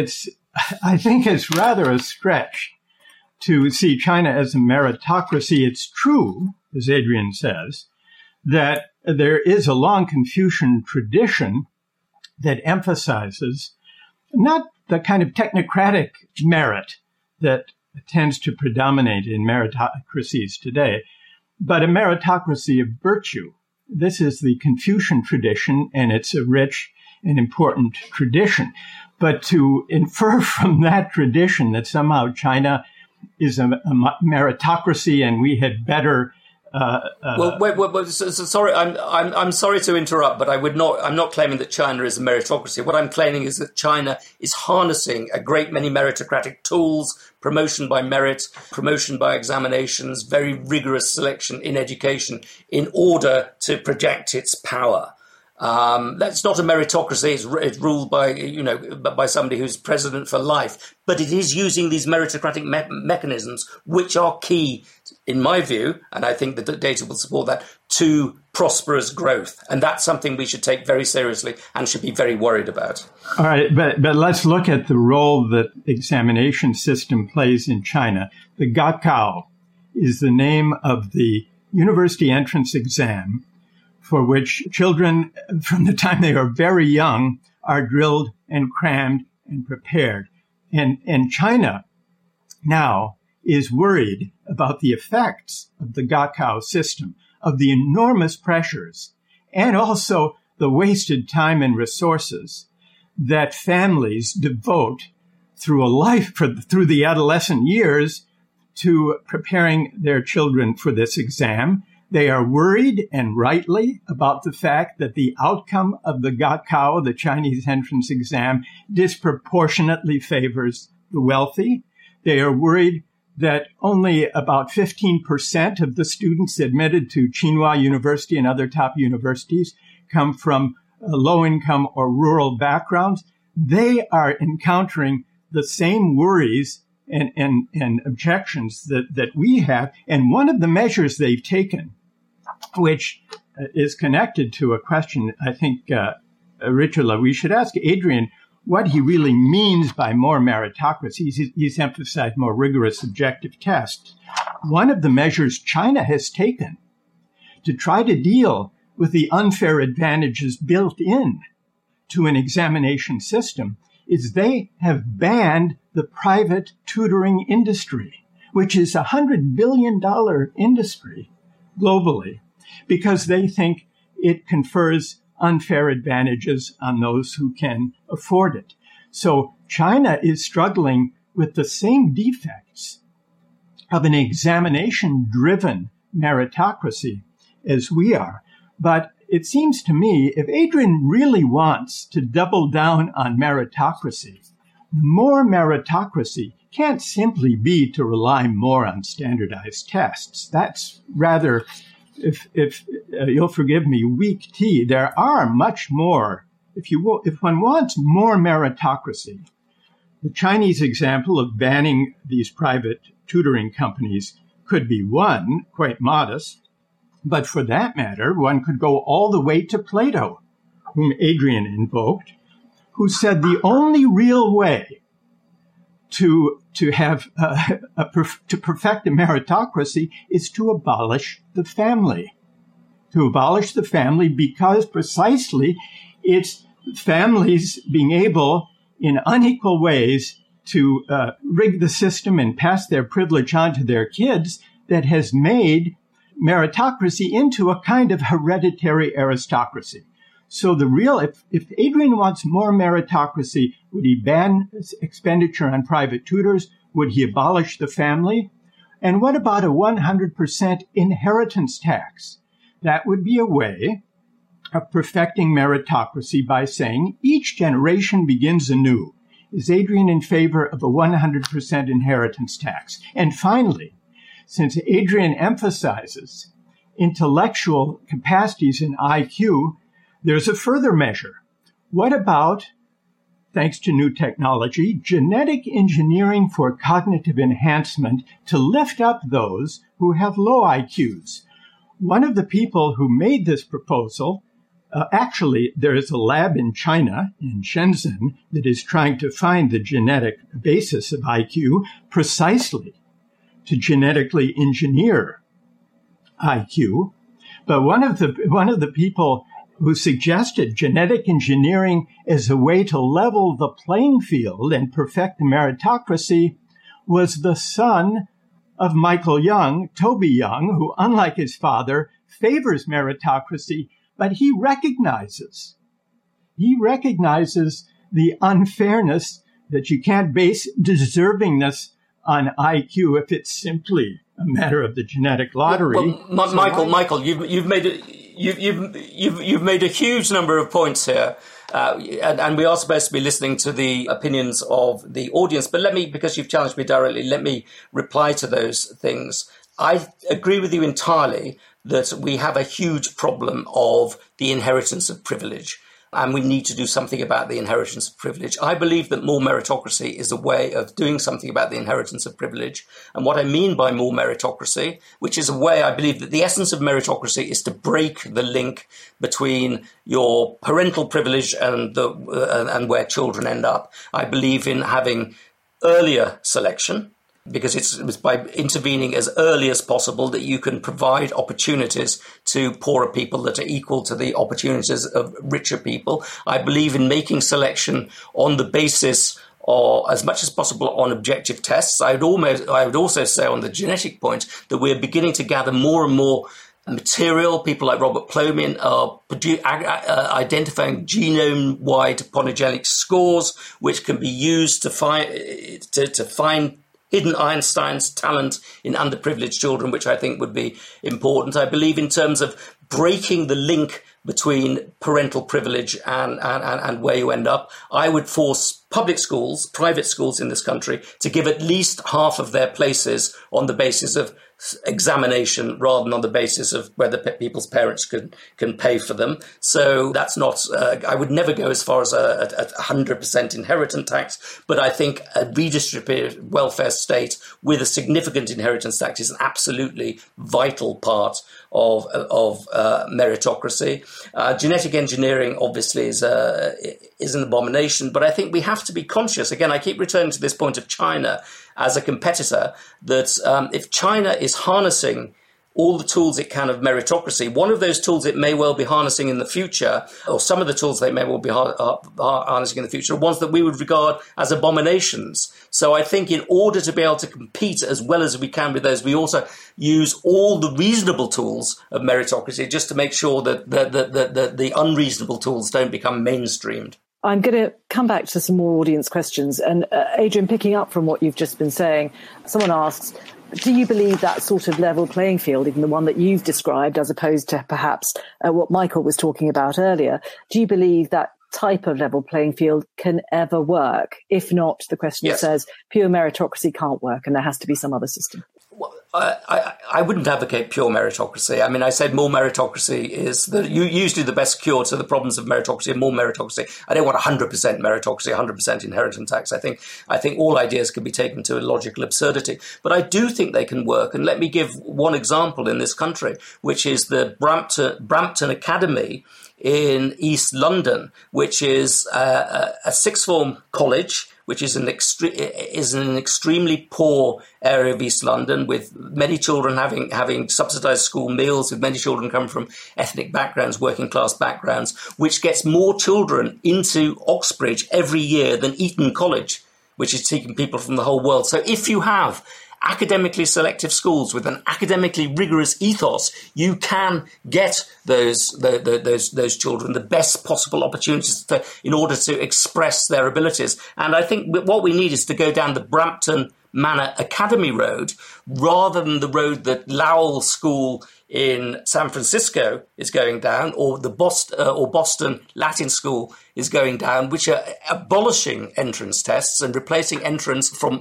E: it's rather a stretch to see China as a meritocracy. It's true, as Adrian says, that there is a long Confucian tradition that emphasizes not the kind of technocratic merit that tends to predominate in meritocracies today, but a meritocracy of virtue. This is the Confucian tradition, and it's a rich and important tradition. But to infer from that tradition that somehow China is a meritocracy and we had better
F: sorry, I'm sorry to interrupt, but I'm not claiming that China is a meritocracy. What I'm claiming is that China is harnessing a great many meritocratic tools, promotion by merit, promotion by examinations, very rigorous selection in education in order to project its power. That's not a meritocracy. It's ruled by somebody who's president for life. But it is using these meritocratic mechanisms, which are key, in my view, and I think that the data will support that, to prosperous growth. And that's something we should take very seriously and should be very worried about.
E: All right, but let's look at the role that examination system plays in China. The Gaokao is the name of the university entrance exam for which children, from the time they are very young, are drilled and crammed and prepared. And China now is worried about the effects of the Gaokao system, of the enormous pressures, and also the wasted time and resources that families devote through a life, through the adolescent years, to preparing their children for this exam. They are worried, and rightly, about the fact that the outcome of the Gaokao, the Chinese entrance exam, disproportionately favors the wealthy. They are worried that only about 15% of the students admitted to Tsinghua University and other top universities come from low-income or rural backgrounds. They are encountering the same worries and objections that we have. And one of the measures they've taken, which is connected to a question I think, Richard, we should ask Adrian, what he really means by more meritocracy. He's emphasized more rigorous objective tests. One of the measures China has taken to try to deal with the unfair advantages built in to an examination system is they have banned the private tutoring industry, which is a $100 billion industry globally, because they think it confers unfair advantages on those who can afford it. So China is struggling with the same defects of an examination-driven meritocracy as we are. But it seems to me, if Adrian really wants to double down on meritocracy, more meritocracy can't simply be to rely more on standardized tests. That's rather, if you'll forgive me, weak tea. There are much more. If one wants more meritocracy, the Chinese example of banning these private tutoring companies could be one, quite modest. But for that matter, one could go all the way to Plato, whom Adrian invoked, who said the only real way to perfect a meritocracy is to abolish the family. To abolish the family because precisely it's families being able in unequal ways to rig the system and pass their privilege on to their kids that has made meritocracy into a kind of hereditary aristocracy. So if Adrian wants more meritocracy, would he ban expenditure on private tutors? Would he abolish the family? And what about a 100% inheritance tax? That would be a way of perfecting meritocracy by saying each generation begins anew. Is Adrian in favor of a 100% inheritance tax? And finally, since Adrian emphasizes intellectual capacities in IQ, there's a further measure. What about, thanks to new technology, genetic engineering for cognitive enhancement to lift up those who have low IQs? One of the people who made this proposal, actually, there is a lab in China, in Shenzhen, that is trying to find the genetic basis of IQ precisely to genetically engineer IQ. But one of the people who suggested genetic engineering as a way to level the playing field and perfect the meritocracy was the son of Michael Young, Toby Young, who, unlike his father, favors meritocracy, but he recognizes the unfairness that you can't base deservingness on IQ if it's simply a matter of the genetic lottery.
F: Well, Michael, you've made a huge number of points here, and we are supposed to be listening to the opinions of the audience. But because you've challenged me directly, let me reply to those things. I agree with you entirely that we have a huge problem of the inheritance of privilege. And we need to do something about the inheritance of privilege. I believe that more meritocracy is a way of doing something about the inheritance of privilege. And what I mean by more meritocracy, which is a way, I believe that the essence of meritocracy is to break the link between your parental privilege and where children end up. I believe in having earlier selection, because it's by intervening as early as possible that you can provide opportunities to poorer people that are equal to the opportunities of richer people. I believe in making selection on the basis or as much as possible on objective tests. I would also say on the genetic point that we're beginning to gather more and more material. People like Robert Plomin are identifying genome-wide ponegenic scores, which can be used to find hidden Einstein's talent in underprivileged children, which I think would be important. I believe in terms of breaking the link between parental privilege and where you end up. I would force public schools, private schools in this country, to give at least half of their places on the basis of examination rather than on the basis of whether people's parents can pay for them. So that's not, I would never go as far as a 100% inheritance tax, but I think a redistributed welfare state with a significant inheritance tax is an absolutely vital part of meritocracy. Genetic engineering obviously is an abomination, but I think we have to be conscious. Again, I keep returning to this point of China as a competitor, that if China is harnessing all the tools it can of meritocracy, one of those tools it may well be harnessing in the future, or some of the tools they may well be harnessing in the future, are ones that we would regard as abominations. So I think in order to be able to compete as well as we can with those, we also use all the reasonable tools of meritocracy just to make sure that the unreasonable tools don't become mainstreamed.
D: I'm going to come back to some more audience questions. And Adrian, picking up from what you've just been saying, someone asks, do you believe that sort of level playing field, even the one that you've described, as opposed to perhaps what Michael was talking about earlier, do you believe that type of level playing field can ever work? If not, the question says pure meritocracy can't work and there has to be some other system.
F: Well, I wouldn't advocate pure meritocracy. I mean, I said more meritocracy is usually the best cure to the problems of meritocracy and more meritocracy. I don't want 100% meritocracy, 100% inheritance tax. I think all ideas can be taken to a logical absurdity. But I do think they can work. And let me give one example in this country, which is the Brampton Academy in East London, which is a sixth form college, which is an extremely poor area of East London, with many children having subsidised school meals, with many children coming from ethnic backgrounds, working class backgrounds, which gets more children into Oxbridge every year than Eton College, which is taking people from the whole world. So if you have academically selective schools with an academically rigorous ethos, you can get those children the best possible opportunities in order to express their abilities. And I think what we need is to go down the Brampton Manor Academy road rather than the road that Lowell School in San Francisco is going down, or the Boston Latin School is going down, which are abolishing entrance tests and replacing entrance from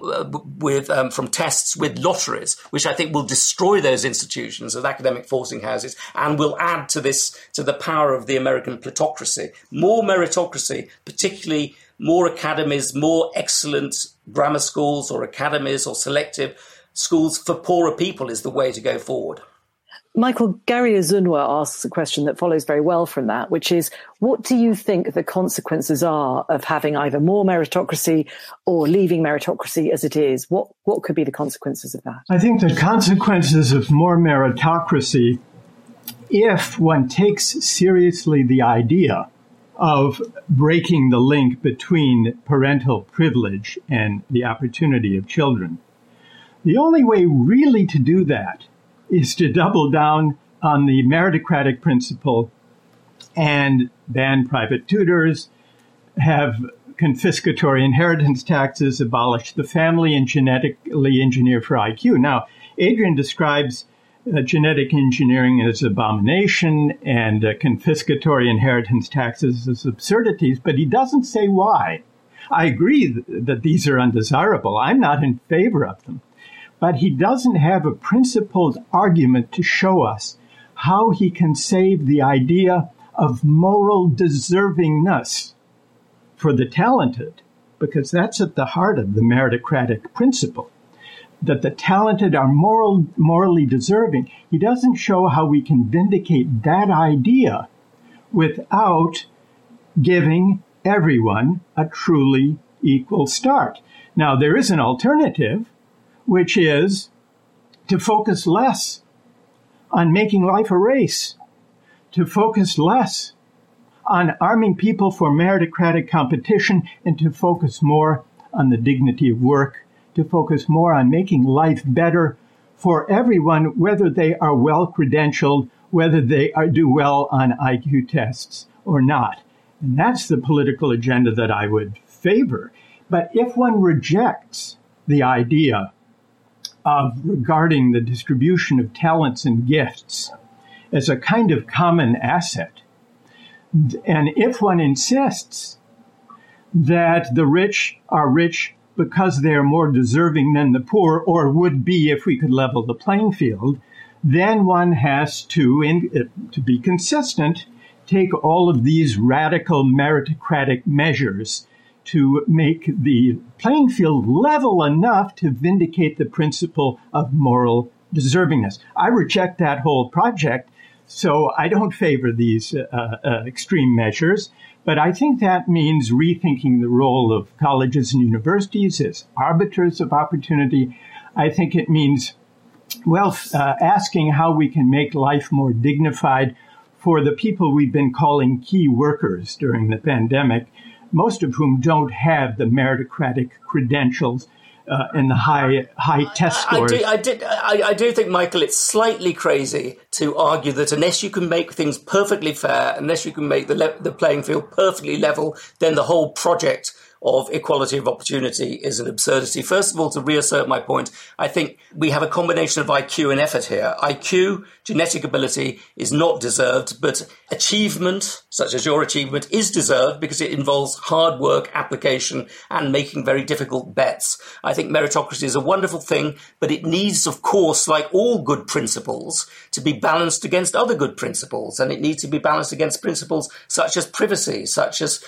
F: tests with lotteries, which I think will destroy those institutions as academic forcing houses and will add to the power of the American plutocracy. More meritocracy, particularly more academies, more excellent grammar schools or academies or selective schools for poorer people is the way to go forward.
D: Michael, Gary Azunwa asks a question that follows very well from that, which is, what do you think the consequences are of having either more meritocracy or leaving meritocracy as it is? What could be the consequences of that?
E: I think the consequences of more meritocracy, if one takes seriously the idea of breaking the link between parental privilege and the opportunity of children. The only way really to do that is to double down on the meritocratic principle and ban private tutors, have confiscatory inheritance taxes, abolish the family, and genetically engineer for IQ. Now, Adrian describes genetic engineering as abomination and confiscatory inheritance taxes as absurdities, but he doesn't say why. I agree that these are undesirable. I'm not in favor of them. But he doesn't have a principled argument to show us how he can save the idea of moral deservingness for the talented, because that's at the heart of the meritocratic principle, that the talented are morally deserving. He doesn't show how we can vindicate that idea without giving everyone a truly equal start. Now, there is an alternative, which is to focus less on making life a race, to focus less on arming people for meritocratic competition, and to focus more on the dignity of work, to focus more on making life better for everyone, whether they are well-credentialed, whether they do well on IQ tests or not. And that's the political agenda that I would favor. But if one rejects the idea of regarding the distribution of talents and gifts as a kind of common asset, and if one insists that the rich are rich because they are more deserving than the poor, or would be if we could level the playing field, then one has to be consistent, take all of these radical meritocratic measures to make the playing field level enough to vindicate the principle of moral deservingness. I reject that whole project, so I don't favor these extreme measures, but I think that means rethinking the role of colleges and universities as arbiters of opportunity. I think it means, asking how we can make life more dignified for the people we've been calling key workers during the pandemic, most of whom don't have the meritocratic credentials and the high test scores.
F: I do think, Michael, it's slightly crazy to argue that unless you can make things perfectly fair, unless you can make the playing field perfectly level, then the whole project of equality of opportunity is an absurdity. First of all, to reassert my point, I think we have a combination of IQ and effort here. IQ, genetic ability, is not deserved, but achievement, such as your achievement, is deserved because it involves hard work, application, and making very difficult bets. I think meritocracy is a wonderful thing, but it needs, of course, like all good principles, to be balanced against other good principles, and it needs to be balanced against principles such as privacy, such as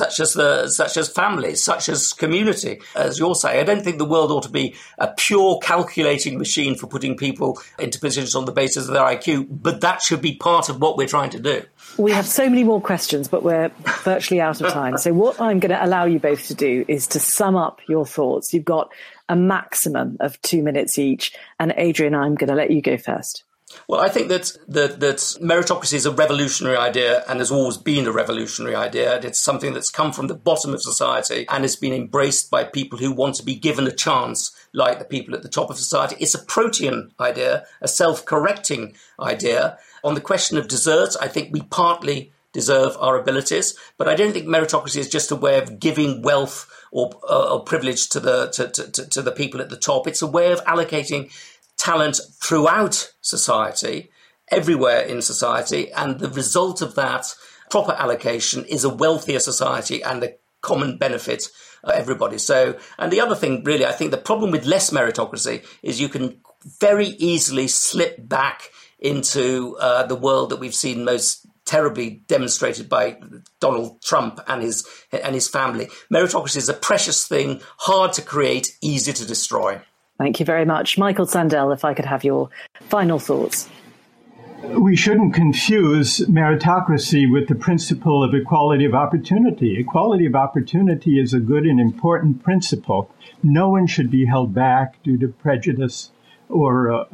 F: family, such as community. As you're saying, I don't think the world ought to be a pure calculating machine for putting people into positions on the basis of their IQ, but that should be part of what we're trying to do.
D: We have so many more questions, but we're virtually out of time. So what I'm going to allow you both to do is to sum up your thoughts. You've got a maximum of 2 minutes each. And Adrian, I'm going to let you go first.
F: Well, I think that meritocracy is a revolutionary idea and has always been a revolutionary idea. It's something that's come from the bottom of society and has been embraced by people who want to be given a chance, like the people at the top of society. It's a protean idea, a self-correcting idea. On the question of deserts, I think we partly deserve our abilities, but I don't think meritocracy is just a way of giving wealth or privilege to the people at the top. It's a way of allocating talent throughout society, everywhere in society, and the result of that proper allocation is a wealthier society and a common benefit of everybody. So, and the other thing, really, I think the problem with less meritocracy is you can very easily slip back into the world that we've seen most terribly demonstrated by Donald Trump and his family. Meritocracy is a precious thing, hard to create, easy to destroy.
D: Thank you very much. Michael Sandel, if I could have your final thoughts.
E: We shouldn't confuse meritocracy with the principle of equality of opportunity. Equality of opportunity is a good and important principle. No one should be held back due to prejudice or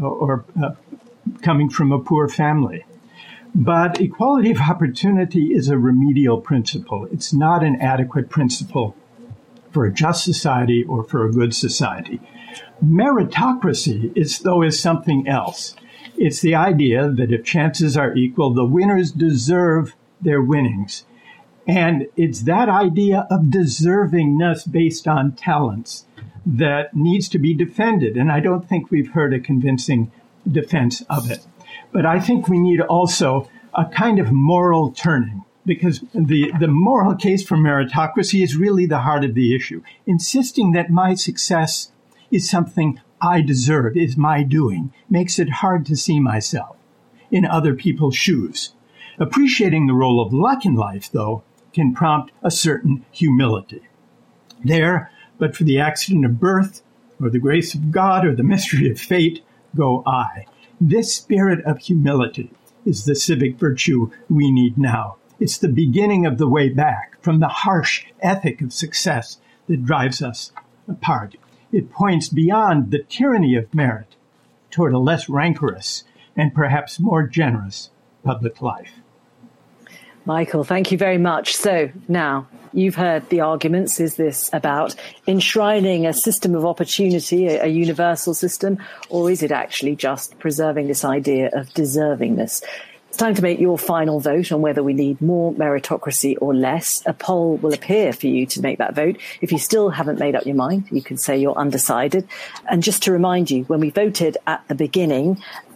E: coming from a poor family. But equality of opportunity is a remedial principle. It's not an adequate principle for a just society or for a good society. Meritocracy is something else. It's the idea that if chances are equal, the winners deserve their winnings. And it's that idea of deservingness based on talents that needs to be defended. And I don't think we've heard a convincing defense of it. But I think we need also a kind of moral turning, because the moral case for meritocracy is really the heart of the issue, insisting that my success is something I deserve, is my doing, makes it hard to see myself in other people's shoes. Appreciating the role of luck in life, though, can prompt a certain humility. There, but for the accident of birth, or the grace of God, or the mystery of fate, go I. This spirit of humility is the civic virtue we need now. It's the beginning of the way back from the harsh ethic of success that drives us apart. It points beyond the tyranny of merit toward a less rancorous and perhaps more generous public life.
D: Michael, thank you very much. So now you've heard the arguments. Is this about enshrining a system of opportunity, a universal system, or is it actually just preserving this idea of deservingness? It's time to make your final vote on whether we need more meritocracy or less. A poll will appear for you to make that vote. If you still haven't made up your mind, you can say you're undecided. And just to remind you, when we voted at the beginning,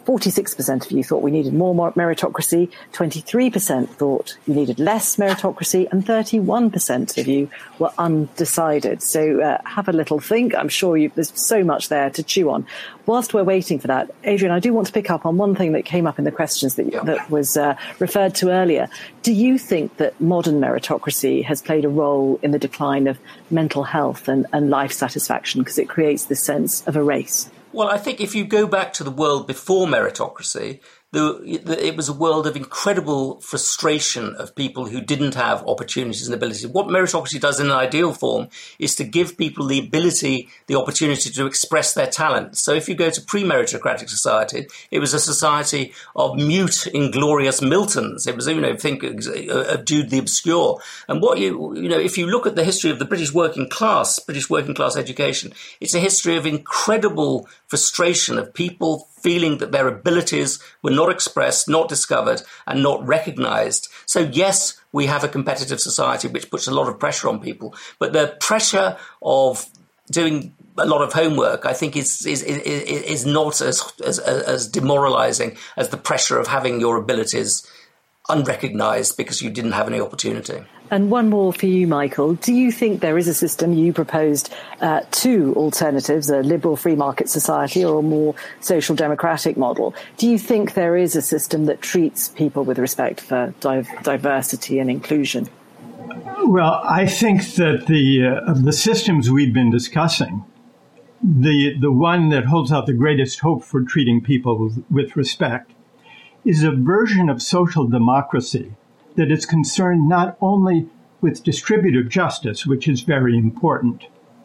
D: 46% of you thought we needed more meritocracy, 23% thought you needed less meritocracy, and 31% of you were undecided. So have a little think. I'm sure there's so much there to chew on. Whilst we're waiting for that, Adrian, I do want to pick up on one thing that came up in the questions that was referred to earlier. Do you think that modern meritocracy has played a role in the decline of mental health and life satisfaction because it creates this sense of a race?
F: Well, I think if you go back to the world before meritocracy, it was a world of incredible frustration of people who didn't have opportunities and abilities. What meritocracy does in an ideal form is to give people the ability, the opportunity to express their talent. So if you go to pre-meritocratic society, it was a society of mute, inglorious Miltons. It was, think of Jude the Obscure. And if you look at the history of the British working class education, it's a history of incredible frustration of people feeling that their abilities were not expressed, not discovered, and not recognized. So yes, we have a competitive society which puts a lot of pressure on people, but the pressure of doing a lot of homework, I think, is not as demoralizing as the pressure of having your abilities unrecognized because you didn't have any opportunity.
D: And one more for you, Michael. Do you think there is a system, you proposed two alternatives, a liberal free market society or a more social democratic model? Do you think there is a system that treats people with respect for diversity and inclusion?
E: Well, I think that of the systems we've been discussing, the one that holds out the greatest hope for treating people with respect is a version of social democracy that is concerned not only with distributive justice, which is very important,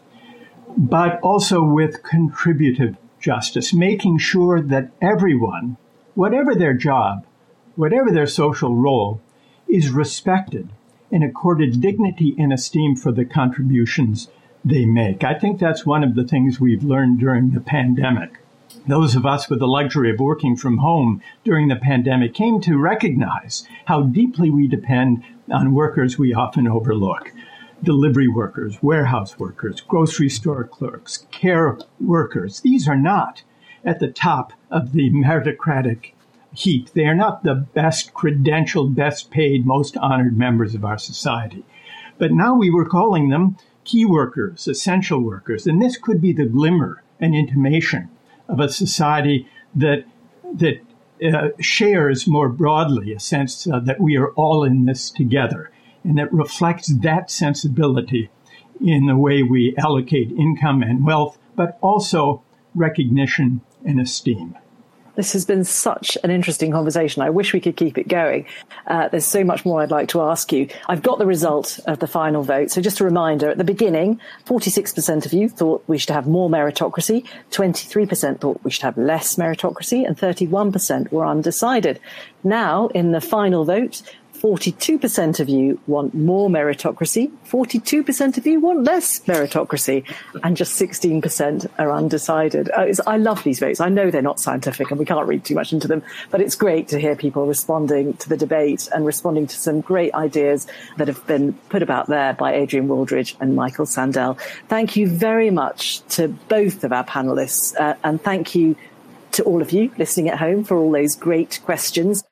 E: but also with contributive justice, making sure that everyone, whatever their job, whatever their social role, is respected and accorded dignity and esteem for the contributions they make. I think that's one of the things we've learned during the pandemic. Those of us with the luxury of working from home during the pandemic came to recognize how deeply we depend on workers we often overlook. Delivery workers, warehouse workers, grocery store clerks, care workers. These are not at the top of the meritocratic heap. They are not the best credentialed, best paid, most honored members of our society. But now we were calling them key workers, essential workers, and this could be the glimmer, an intimation of a society that shares more broadly a sense that we are all in this together, and that reflects that sensibility in the way we allocate income and wealth, but also recognition and esteem.
D: This has been such an interesting conversation. I wish we could keep it going. There's so much more I'd like to ask you. I've got the result of the final vote. So just a reminder, at the beginning, 46% of you thought we should have more meritocracy, 23% thought we should have less meritocracy, and 31% were undecided. Now, in the final vote, 42% of you want more meritocracy, 42% of you want less meritocracy, and just 16% are undecided. I love these votes. I know they're not scientific and we can't read too much into them, but it's great to hear people responding to the debate and responding to some great ideas that have been put about there by Adrian Wooldridge and Michael Sandel. Thank you very much to both of our panelists, and thank you to all of you listening at home for all those great questions.